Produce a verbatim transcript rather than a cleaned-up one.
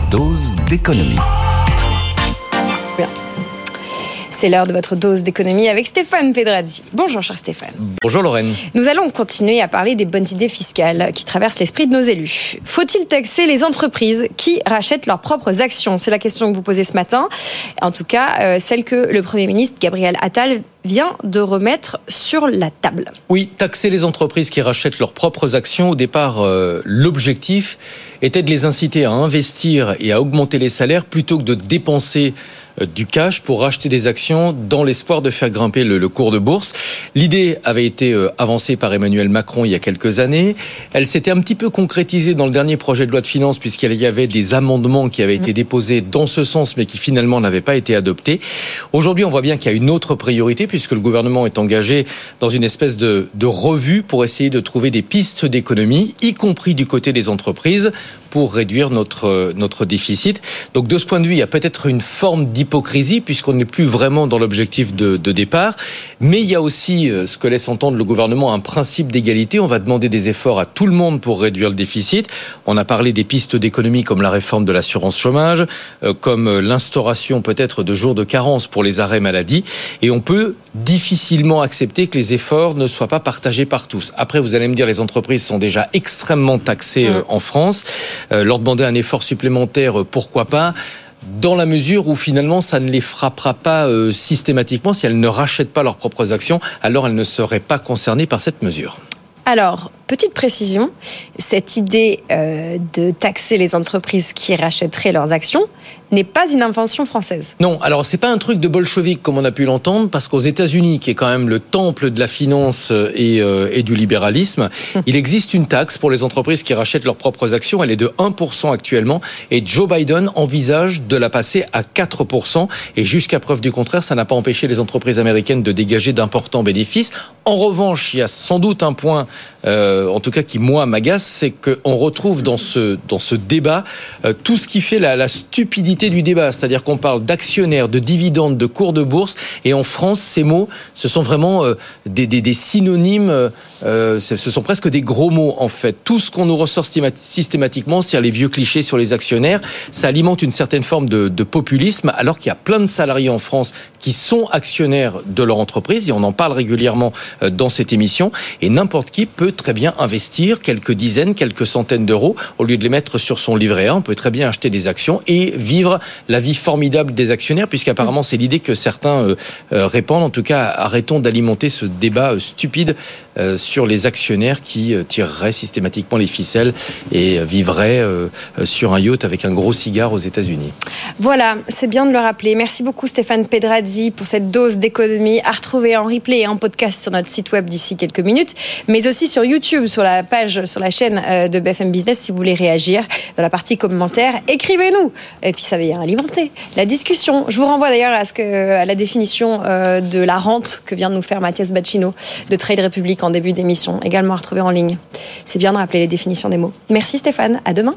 dose d'économie. Bien. C'est l'heure de votre dose d'économie avec Stéphane Pedrazzi. Bonjour cher Stéphane. Bonjour Lorraine. Nous allons continuer à parler des bonnes idées fiscales qui traversent l'esprit de nos élus. Faut-il taxer les entreprises qui rachètent leurs propres actions ? C'est la question que vous posez ce matin. En tout cas, euh, celle que le Premier ministre Gabriel Attal vient de remettre sur la table. Oui, taxer les entreprises qui rachètent leurs propres actions. Au départ, euh, l'objectif était de les inciter à investir et à augmenter les salaires plutôt que de dépenser euh, du cash pour racheter des actions dans l'espoir de faire grimper le, le cours de bourse. L'idée avait été euh, avancée par Emmanuel Macron il y a quelques années. Elle s'était un petit peu concrétisée dans le dernier projet de loi de finances puisqu'il y avait des amendements qui avaient été déposés dans ce sens mais qui finalement n'avaient pas été adoptés. Aujourd'hui, on voit bien qu'il y a une autre priorité puisque le gouvernement est engagé dans une espèce de, de revue pour essayer de trouver des pistes d'économie, y compris du côté des entreprises, pour réduire notre, notre déficit. Donc de ce point de vue, il y a peut-être une forme d'hypocrisie puisqu'on n'est plus vraiment dans l'objectif de, de départ. Mais il y a aussi, ce que laisse entendre le gouvernement, un principe d'égalité. On va demander des efforts à tout le monde pour réduire le déficit. On a parlé des pistes d'économie comme la réforme de l'assurance chômage, comme l'instauration peut-être de jours de carence pour les arrêts maladie. Et on peut difficilement accepter que les efforts ne soient pas partagés par tous. Après, vous allez me dire, les entreprises sont déjà extrêmement taxées mmh. en France. Euh, leur demander un effort supplémentaire, pourquoi pas, dans la mesure où finalement ça ne les frappera pas euh, systématiquement. Si elles ne rachètent pas leurs propres actions, alors elles ne seraient pas concernées par cette mesure. Alors, petite précision, cette idée euh, de taxer les entreprises qui rachèteraient leurs actions n'est pas une invention française. Non, alors c'est pas un truc de bolchevique comme on a pu l'entendre, parce qu'aux États-Unis, qui est quand même le temple de la finance et, euh, et du libéralisme, il existe une taxe pour les entreprises qui rachètent leurs propres actions. Elle est de un pour cent actuellement, et Joe Biden envisage de la passer à quatre pour cent. Et jusqu'à preuve du contraire, ça n'a pas empêché les entreprises américaines de dégager d'importants bénéfices. En revanche, il y a sans doute un point, euh, en tout cas qui moi m'agace, c'est qu'on retrouve dans ce dans ce débat euh, tout ce qui fait la, la stupidité du débat, c'est-à-dire qu'on parle d'actionnaires, de dividendes, de cours de bourse, et en France, ces mots, ce sont vraiment euh, des, des, des synonymes, euh, ce sont presque des gros mots en fait. Tout ce qu'on nous ressort systématiquement, c'est les vieux clichés sur les actionnaires, ça alimente une certaine forme de, de populisme, alors qu'il y a plein de salariés en France qui sont actionnaires de leur entreprise, et on en parle régulièrement dans cette émission, et n'importe qui peut très bien investir quelques dizaines, quelques centaines d'euros, au lieu de les mettre sur son livret A, on peut très bien acheter des actions et vivre la vie formidable des actionnaires, puisqu'apparemment c'est l'idée que certains euh, euh, répandent. En tout cas, arrêtons d'alimenter ce débat euh, stupide euh, sur les actionnaires qui euh, tireraient systématiquement les ficelles et euh, vivraient euh, sur un yacht avec un gros cigare aux États-Unis. Voilà, c'est bien de le rappeler. Merci beaucoup Stéphane Pedrazzi pour cette dose d'économie à retrouver en replay et en podcast sur notre site web d'ici quelques minutes, mais aussi sur YouTube, sur la page, sur la chaîne de B F M Business si vous voulez réagir. Dans la partie commentaires, écrivez-nous. Et puis ça va y alimenter la discussion. Je vous renvoie d'ailleurs à, ce que, à la définition euh, de la rente que vient de nous faire Mathias Bacchino de Trade Republic en début d'émission, également à retrouver en ligne. C'est bien de rappeler les définitions des mots. Merci Stéphane, à demain.